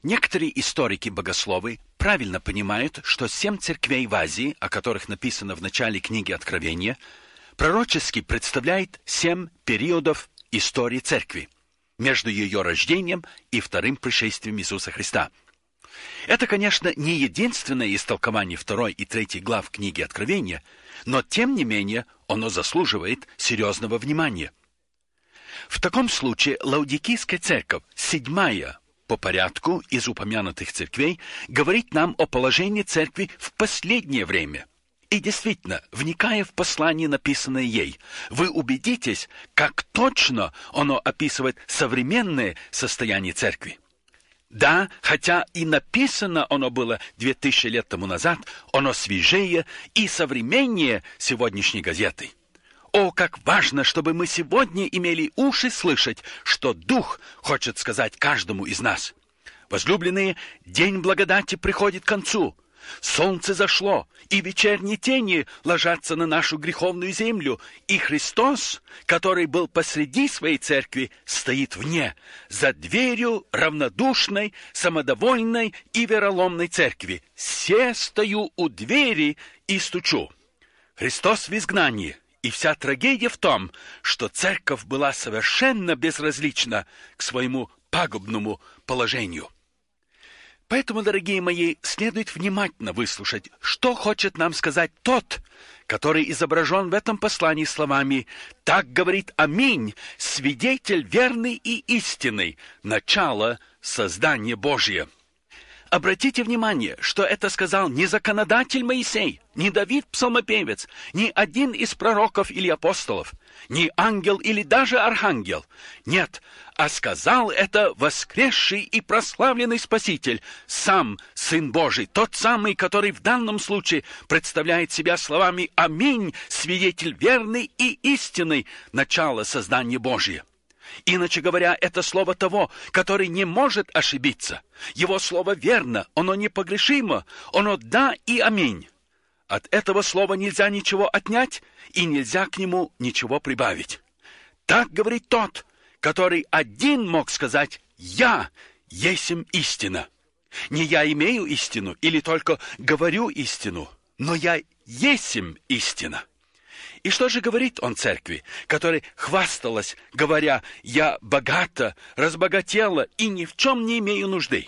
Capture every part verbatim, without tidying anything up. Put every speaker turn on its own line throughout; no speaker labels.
Некоторые историки-богословы правильно понимают, что семь церквей в Азии, о которых написано в начале книги Откровения, пророчески представляет семь периодов истории церкви между ее рождением и вторым пришествием Иисуса Христа. Это, конечно, не единственное истолкование второй и третьей глав книги Откровения, но, тем не менее, оно заслуживает серьезного внимания. В таком случае Лаодикийская церковь, седьмая по порядку из упомянутых церквей, говорит нам о положении церкви в последнее время. И действительно, вникая в послание, написанное ей, вы убедитесь, как точно оно описывает современное состояние церкви. Да, хотя и написано оно было две тысячи лет тому назад, оно свежее и современнее сегодняшней газеты. О, как важно, чтобы мы сегодня имели уши слышать, что Дух хочет сказать каждому из нас. Возлюбленные, день благодати приходит к концу. Солнце зашло, и вечерние тени ложатся на нашу греховную землю, и Христос, который был посреди своей церкви, стоит вне, за дверью равнодушной, самодовольной и вероломной церкви. «Се стою у двери и стучу». Христос в изгнании. И вся трагедия в том, что церковь была совершенно безразлична к своему пагубному положению. Поэтому, дорогие мои, следует внимательно выслушать, что хочет нам сказать тот, который изображен в этом послании словами «Так говорит Аминь, свидетель верный и истинный, начало создания Божия». Обратите внимание, что это сказал не законодатель Моисей, не Давид псалмопевец, не один из пророков или апостолов, не ангел или даже архангел. Нет, а сказал это воскресший и прославленный Спаситель, сам Сын Божий, тот самый, который в данном случае представляет себя словами «Аминь, свидетель верный и истинный, начало создания Божия». Иначе говоря, это слово того, который не может ошибиться. Его слово верно, оно непогрешимо, оно «да» и «аминь». От этого слова нельзя ничего отнять, и нельзя к нему ничего прибавить. Так говорит тот, который один мог сказать «Я есмь истина». Не я имею истину или только говорю истину, но я есмь истина. И что же говорит он церкви, которая хвасталась, говоря «Я богата, разбогатела и ни в чем не имею нужды»?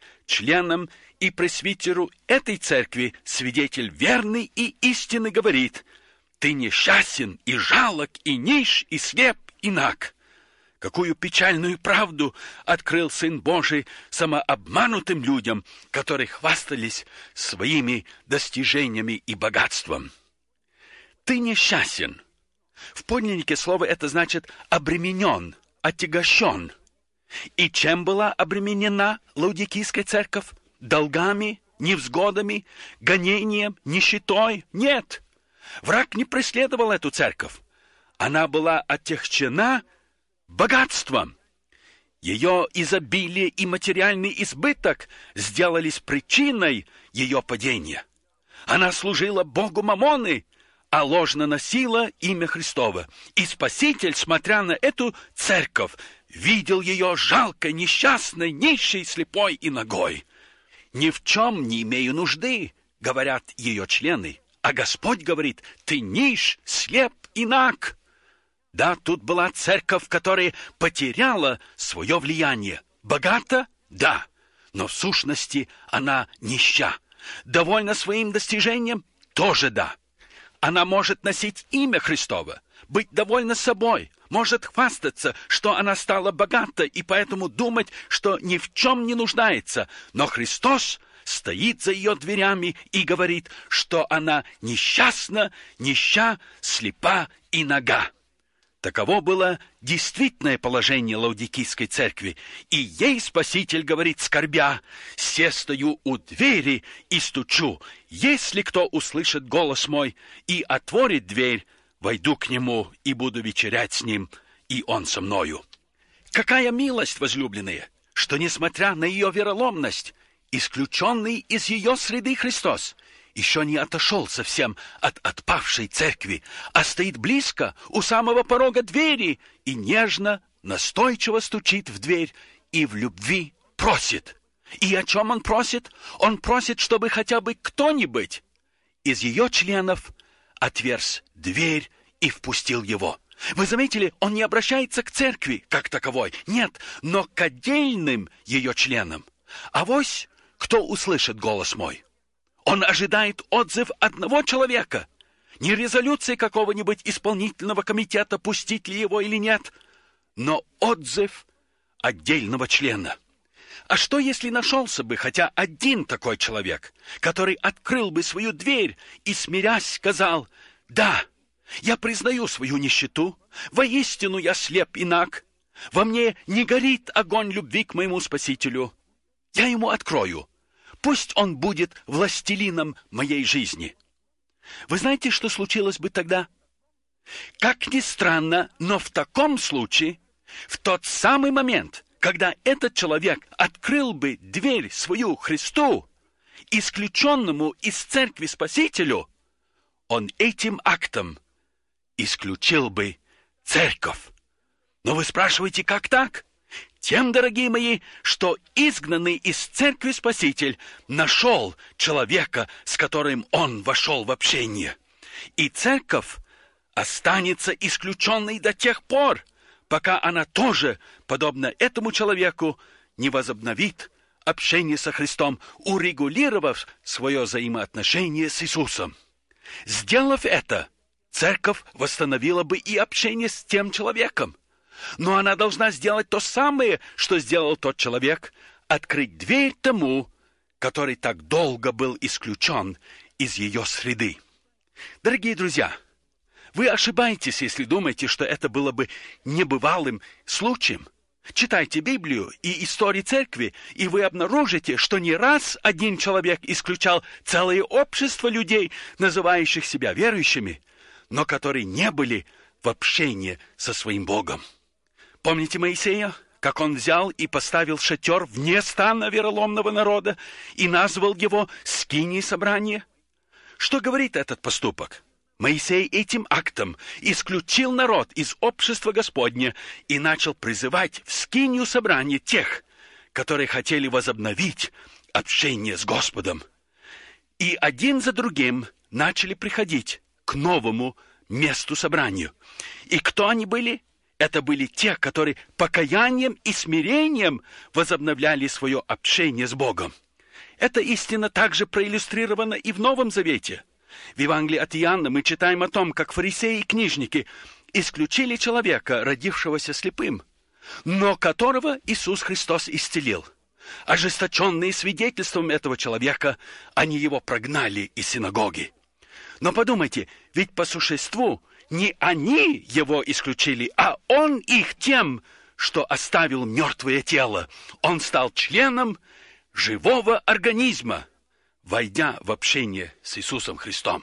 Членам и пресвитеру этой церкви свидетель верный и истинный говорит «Ты несчастен и жалок, и нищ, и слеп, и наг». Какую печальную правду открыл Сын Божий самообманутым людям, которые хвастались своими достижениями и богатством. Ты несчастен. В подлиннике слово это значит обременен, отягощен. И чем была обременена Лаодикийская церковь? Долгами, невзгодами, гонением, нищетой? Нет. Враг не преследовал эту церковь. Она была отягчена богатством. Ее изобилие и материальный избыток сделались причиной ее падения. Она служила Богу Мамоны, а ложно носила имя Христово. И Спаситель, смотря на эту церковь, видел ее жалкой, несчастной, нищей, слепой и нагой. «Ни в чем не имею нужды», — говорят ее члены, а Господь говорит, «Ты нищ, слеп и наг». Да, тут была церковь, которая потеряла свое влияние. Богата? Да, но в сущности она нища. Довольна своим достижением? Тоже да. Она может носить имя Христово, быть довольна собой, может хвастаться, что она стала богата и поэтому думать, что ни в чем не нуждается. Но Христос стоит за ее дверями и говорит, что она несчастна, нища, слепа и нага. Таково было действительное положение Лаодикийской церкви, и ей Спаситель говорит, скорбя, «Се стою у двери и стучу. Если кто услышит голос мой и отворит дверь, войду к нему и буду вечерять с ним, и он со мною». Какая милость, возлюбленные, что, несмотря на ее вероломность, исключенный из ее среды Христос еще не отошел совсем от отпавшей церкви, а стоит близко, у самого порога двери, и нежно, настойчиво стучит в дверь и в любви просит. И о чем он просит? Он просит, чтобы хотя бы кто-нибудь из ее членов отверз дверь и впустил его. Вы заметили, он не обращается к церкви как таковой, нет, но к отдельным ее членам. Авось, кто услышит голос мой? Он ожидает отзыв одного человека, не резолюции какого-нибудь исполнительного комитета, пустить ли его или нет, но отзыв отдельного члена. А что, если нашелся бы хотя один такой человек, который открыл бы свою дверь и, смирясь, сказал: «Да, я признаю свою нищету, воистину я слеп и наг, во мне не горит огонь любви к моему Спасителю. Я ему открою, пусть он будет властелином моей жизни». Вы знаете, что случилось бы тогда? Как ни странно, но в таком случае, в тот самый момент, когда этот человек открыл бы дверь свою Христу, исключенному из церкви Спасителю, он этим актом исключил бы церковь. Но вы спрашиваете, как так? Тем, дорогие мои, что изгнанный из церкви Спаситель нашел человека, с которым он вошел в общение. И церковь останется исключенной до тех пор, пока она тоже, подобно этому человеку, не возобновит общение со Христом, урегулировав свое взаимоотношение с Иисусом. Сделав это, церковь восстановила бы и общение с тем человеком. Но она должна сделать то самое, что сделал тот человек, открыть дверь тому, который так долго был исключен из ее среды. Дорогие друзья, вы ошибаетесь, если думаете, что это было бы небывалым случаем. Читайте Библию и истории церкви, и вы обнаружите, что не раз один человек исключал целое общество людей, называющих себя верующими, но которые не были в общении со своим Богом. Помните Моисея, как он взял и поставил шатер вне стана вероломного народа и назвал его «скинией собрания»? Что говорит этот поступок? Моисей этим актом исключил народ из общества Господня и начал призывать в скинию собрания тех, которые хотели возобновить общение с Господом. И один за другим начали приходить к новому месту собранию. И кто они были? Это были те, которые покаянием и смирением возобновляли свое общение с Богом. Эта истина также проиллюстрирована и в Новом Завете. В Евангелии от Иоанна мы читаем о том, как фарисеи и книжники исключили человека, родившегося слепым, но которого Иисус Христос исцелил. Ожесточенные свидетельством этого человека, они его прогнали из синагоги. Но подумайте, ведь по существу не они его исключили, а он их тем, что оставил мертвое тело. Он стал членом живого организма, войдя в общение с Иисусом Христом.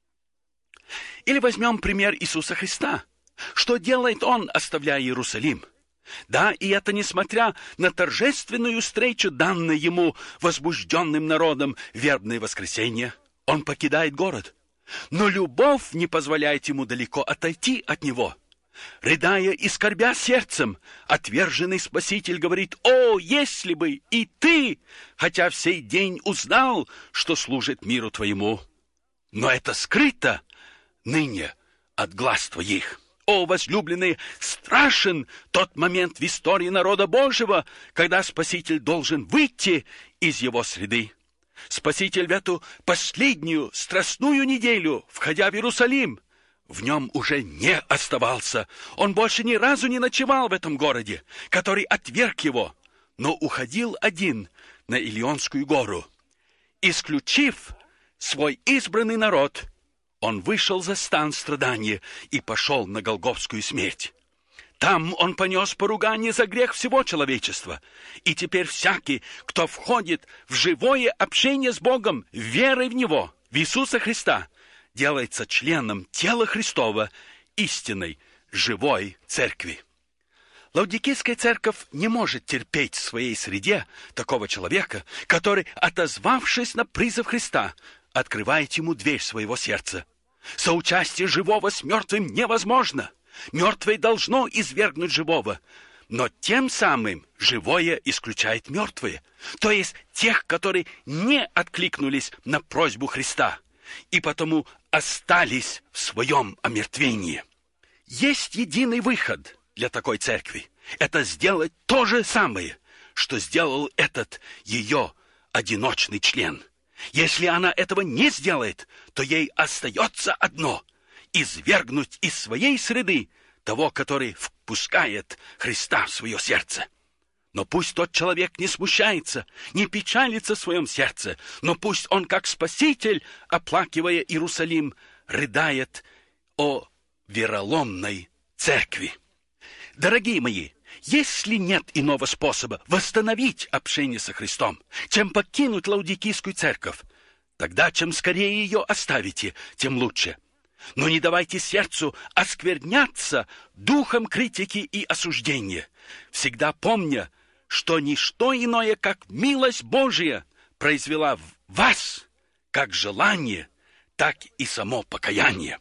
Или возьмем пример Иисуса Христа. Что делает Он, оставляя Иерусалим? Да, и это несмотря на торжественную встречу, данную Ему возбужденным народом в вербное воскресенье. Он покидает город. Но любовь не позволяет Ему далеко отойти от Него. Рыдая и скорбя сердцем, отверженный Спаситель говорит: «О, если бы и ты, хотя в сей день узнал, что служит миру твоему! Но это скрыто ныне от глаз твоих». О, возлюбленные, страшен тот момент в истории народа Божьего, когда Спаситель должен выйти из его среды. Спаситель в эту последнюю страстную неделю, входя в Иерусалим, в нем уже не оставался. Он больше ни разу не ночевал в этом городе, который отверг его, но уходил один на Илионскую гору. Исключив свой избранный народ, он вышел за стан страдания и пошел на Голгофскую смерть. Там он понес поругание за грех всего человечества. И теперь всякий, кто входит в живое общение с Богом, верой в Него, в Иисуса Христа, делается членом тела Христова, истинной, живой церкви. Лаодикийская церковь не может терпеть в своей среде такого человека, который, отозвавшись на призыв Христа, открывает ему дверь своего сердца. Соучастие живого с мертвым невозможно. Мертвое должно извергнуть живого. но тем самым живое исключает мертвые, то есть тех, которые не откликнулись на просьбу Христа и потому остались в своем омертвении. Есть единый выход для такой церкви. Это сделать то же самое, что сделал этот ее одиночный член. Если она этого не сделает, то ей остается одно – извергнуть из своей среды того, который впускает Христа в свое сердце. Но пусть тот человек не смущается, не печалится в своем сердце, но пусть он, как Спаситель, оплакивая Иерусалим, рыдает о вероломной церкви. Дорогие мои, если нет иного способа восстановить общение со Христом, чем покинуть Лаудикийскую церковь, тогда чем скорее ее оставите, тем лучше. Но не давайте сердцу оскверняться духом критики и осуждения, всегда помня, что ничто иное, как милость Божия, произвела в вас как желание, так и само покаяние.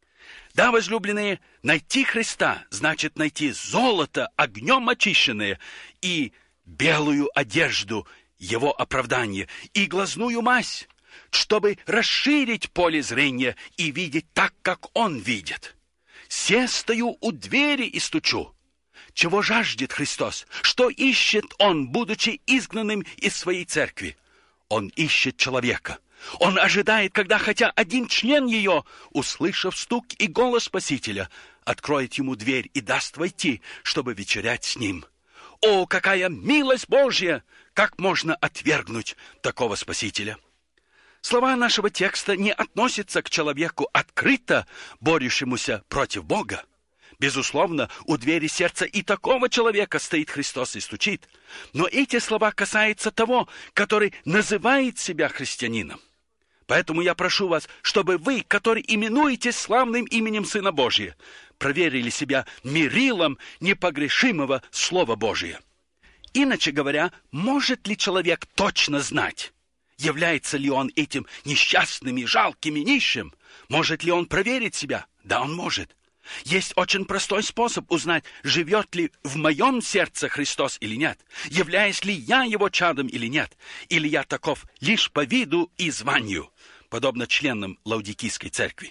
Да, возлюбленные, найти Христа значит найти золото, огнем очищенное, и белую одежду, его оправдание, и глазную мазь, чтобы расширить поле зрения и видеть так, как Он видит. «Се стою у двери и стучу». Чего жаждет Христос? Что ищет Он, будучи изгнанным из своей церкви? Он ищет человека. Он ожидает, когда хотя один член ее, услышав стук и голос Спасителя, откроет ему дверь и даст войти, чтобы вечерять с ним. О, какая милость Божья! Как можно отвергнуть такого Спасителя? Слова нашего текста не относятся к человеку открыто борющемуся против Бога. Безусловно, у двери сердца и такого человека стоит Христос и стучит. Но эти слова касаются того, который называет себя христианином. Поэтому я прошу вас, чтобы вы, которые именуетесь славным именем Сына Божия, проверили себя мерилом непогрешимого Слова Божия. Иначе говоря, может ли человек точно знать, является ли он этим несчастным и жалким и нищим? Может ли он проверить себя? Да, он может. Есть очень простой способ узнать, живет ли в моем сердце Христос или нет, являюсь ли я его чадом или нет, или я таков лишь по виду и званию, подобно членам Лаудикийской церкви.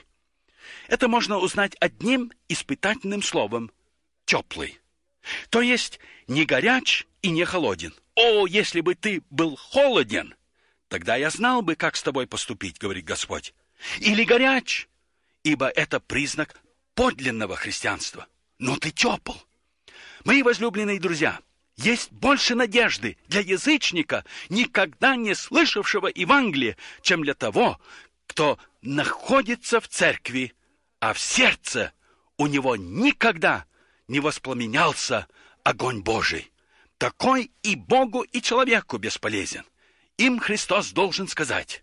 Это можно узнать одним испытательным словом «теплый», то есть не горяч и не холоден. О, если бы ты был холоден, тогда я знал бы, как с тобой поступить, говорит Господь. Или горяч, ибо это признак подлинного христианства. Но ты тепл. Мои возлюбленные друзья, есть больше надежды для язычника, никогда не слышавшего Евангелия, чем для того, кто находится в церкви, а в сердце у него никогда не воспламенялся огонь Божий. Такой и Богу, и человеку бесполезен. Им Христос должен сказать: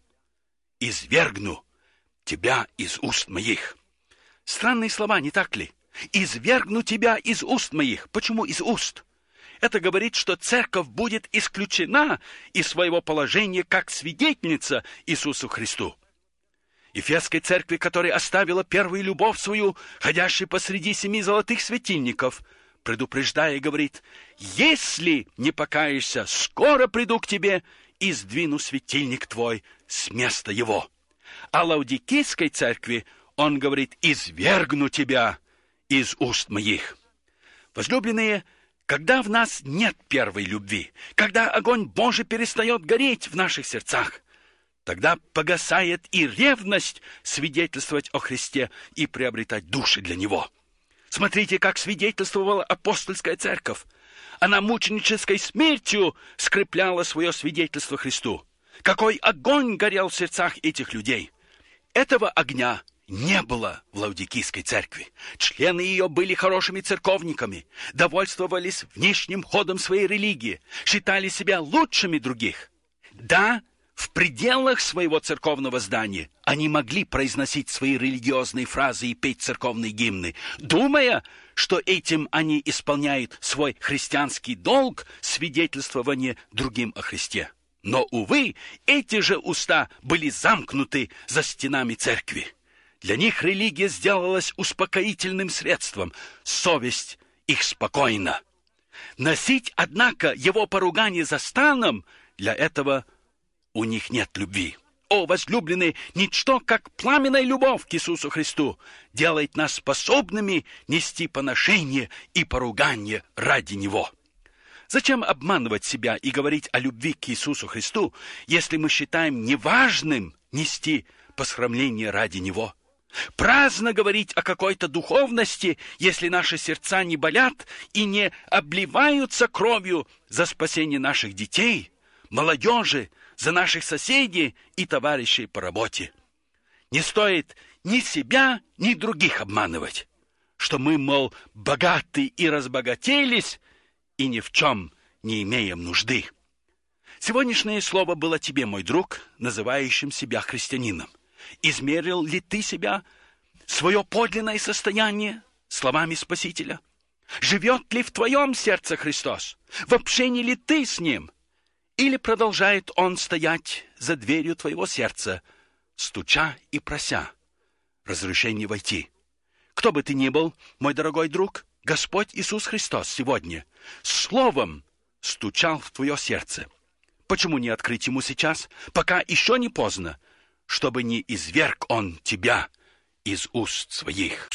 «Извергну тебя из уст моих». Странные слова, не так ли? «Извергну тебя из уст моих». Почему из уст? Это говорит, что церковь будет исключена из своего положения как свидетельница Иисусу Христу. Ефесской церкви, которая оставила первую любовь свою, ходящей посреди семи золотых светильников, предупреждая, говорит: «Если не покаешься, скоро приду к тебе и сдвину светильник твой с места его». А Лаудикийской церкви он говорит: «Извергну тебя из уст моих». Возлюбленные, когда в нас нет первой любви, когда огонь Божий перестает гореть в наших сердцах, тогда погасает и ревность свидетельствовать о Христе и приобретать души для Него. Смотрите, как свидетельствовала апостольская церковь. Она мученической смертью скрепляла свое свидетельство Христу. Какой огонь горел в сердцах этих людей! Этого огня не было в Лаудикийской церкви. Члены ее были хорошими церковниками, довольствовались внешним ходом своей религии, считали себя лучшими других. Да, в пределах своего церковного здания они могли произносить свои религиозные фразы и петь церковные гимны, думая, что этим они исполняют свой христианский долг свидетельствования другим о Христе. Но, увы, эти же уста были замкнуты за стенами церкви. Для них религия сделалась успокоительным средством, совесть их спокойна. Носить, однако, его поругание за станом, для этого у них нет любви. О, возлюбленные, ничто, как пламенная любовь к Иисусу Христу, делает нас способными нести поношение и поругание ради Него. Зачем обманывать себя и говорить о любви к Иисусу Христу, если мы считаем неважным нести посрамление ради Него? Праздно говорить о какой-то духовности, если наши сердца не болят и не обливаются кровью за спасение наших детей, молодежи, за наших соседей и товарищей по работе. Не стоит ни себя, ни других обманывать, что мы, мол, богаты и разбогателись, и ни в чем не имеем нужды. Сегодняшнее слово было тебе, мой друг, называющим себя христианином. Измерил ли ты себя, свое подлинное состояние, словами Спасителя? Живет ли в твоем сердце Христос? В общении ли ты с Ним? Или продолжает Он стоять за дверью твоего сердца, стуча и прося разрешения войти? Кто бы ты ни был, мой дорогой друг, Господь Иисус Христос сегодня словом стучал в твое сердце. Почему не открыть Ему сейчас, пока еще не поздно, чтобы не изверг Он тебя из уст своих?